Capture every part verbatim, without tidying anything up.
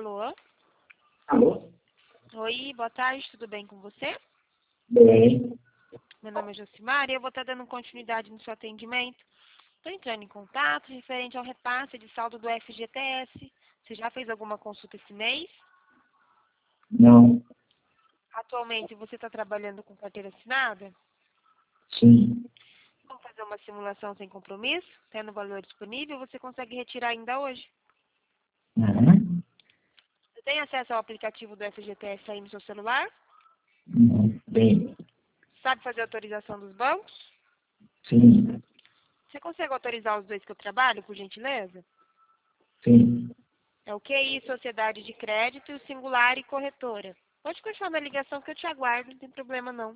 Alô? Alô? Oi, boa tarde, tudo bem com você? Bem. Meu nome é Josimar e eu vou estar dando continuidade no seu atendimento. Estou entrando em contato referente ao repasse de saldo do F G T S. Você já fez alguma consulta esse mês? Não. Atualmente você está trabalhando com carteira assinada? Sim. Vamos fazer uma simulação sem compromisso? Tendo o valor disponível, você consegue retirar ainda hoje. Uhum. Você tem acesso ao aplicativo do F G T S aí no seu celular? Uhum. Bem. Sabe fazer autorização dos bancos? Sim. Você consegue autorizar os dois que eu trabalho, por gentileza? Sim. É o Q I, Sociedade de Crédito, e o Singular e Corretora. Pode continuar na ligação que eu te aguardo, não tem problema não.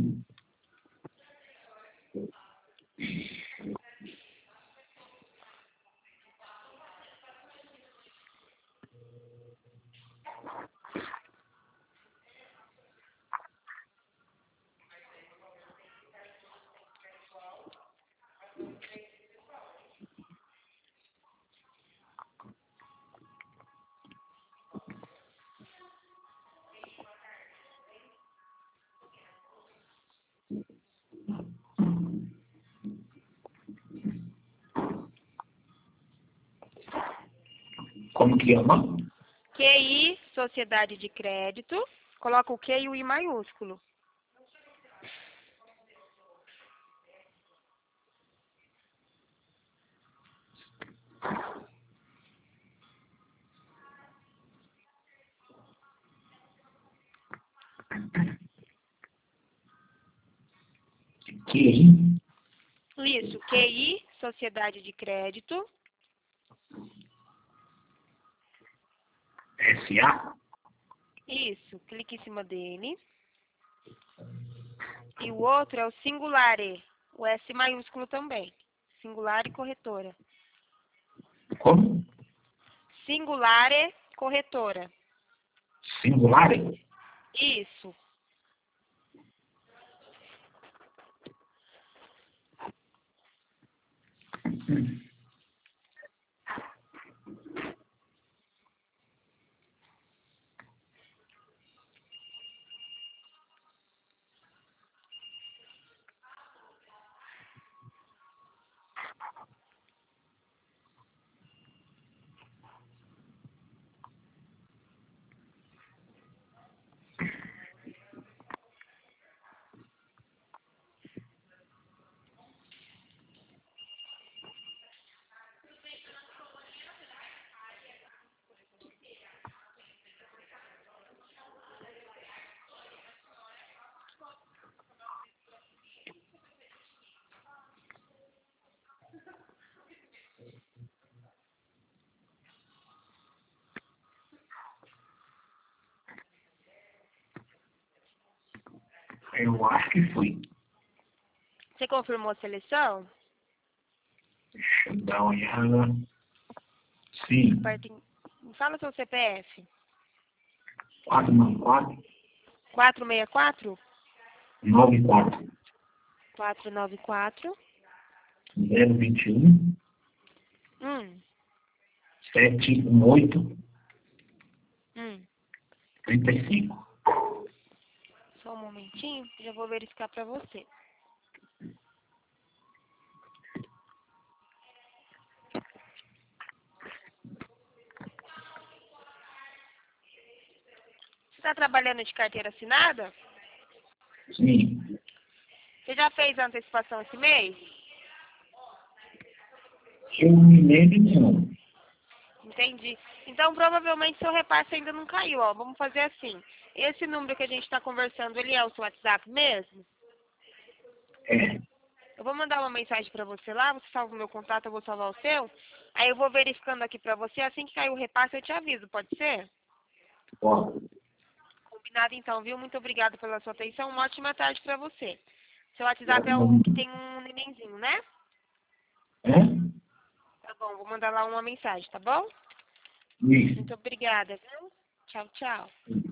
Como que chama? Q I, Sociedade de Crédito. Coloca o Q e o I maiúsculo. Que? Isso, Q I, Sociedade de Crédito. S A? Isso, clique em cima dele. E o outro é o Singulare, o S maiúsculo também. Singular e Corretora. Como? Singulare, Corretora. Singular? Isso. Eu acho que foi. Você confirmou a seleção? Deixa eu dar uma olhada. Sim. Aperta em- Fala seu C P F. quatro nove quatro, quatro seis quatro, nove quatro, quatro nove quatro, zero dois um, um, sete um oito, um. trinta e cinco. Só um momentinho, já vou verificar para você. Você está trabalhando de carteira assinada? Sim. Você já fez a antecipação esse mês? Eu me lembro não. Entendi. Então, provavelmente, seu repasse ainda não caiu, ó. Vamos fazer assim. Esse número que a gente está conversando, ele é o seu WhatsApp mesmo? É. Eu vou mandar uma mensagem para você lá, você salva o meu contato, eu vou salvar o seu. Aí eu vou verificando aqui para você, assim que cair o repasse eu te aviso, pode ser? Ó. Combinado então, viu? Muito obrigada pela sua atenção, uma ótima tarde para você. Seu WhatsApp é o Ó. que tem um nenenzinho, né? É? Tá bom, vou mandar lá uma mensagem, tá bom? Isso. Muito obrigada, viu? Tchau, tchau.